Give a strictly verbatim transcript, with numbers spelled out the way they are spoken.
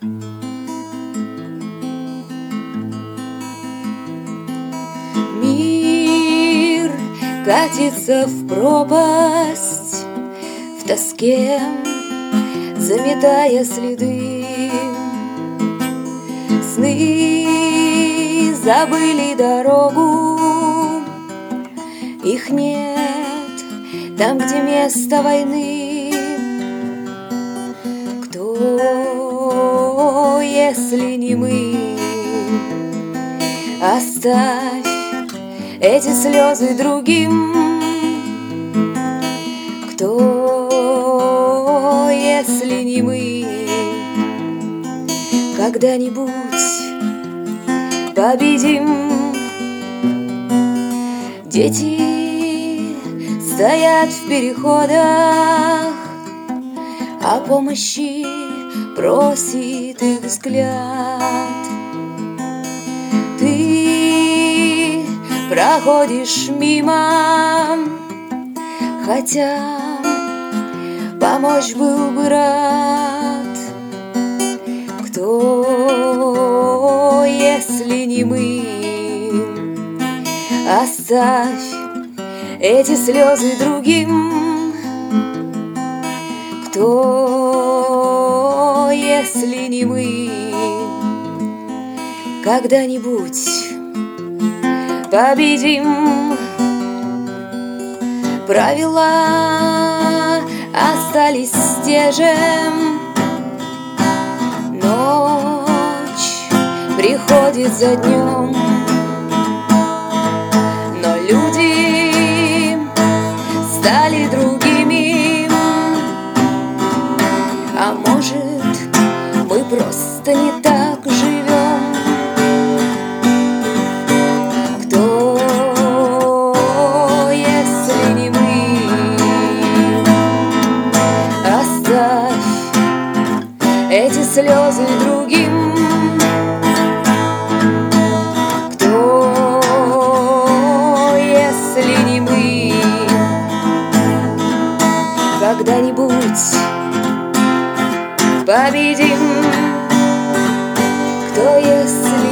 Мир катится в пропасть, в тоске заметая следы. Сны забыли дорогу, их нет там, где место войны. Кто, если не мы? Оставь эти слезы другим. Кто, если не мы? Когда-нибудь победим. Дети стоят в переходах, о помощи просит их взгляд. Ты проходишь мимо, хотя помочь был бы рад. Кто, если не мы? Оставь эти слезы другим. Кто, если не мы? Когда-нибудь победим. Правила остались те же. Ночь приходит за днем, но люди стали другими. А может, мы просто не так живем? Кто, если не мы? Оставь эти слезы другим. Кто, если не мы? Когда-нибудь победим. Кто, если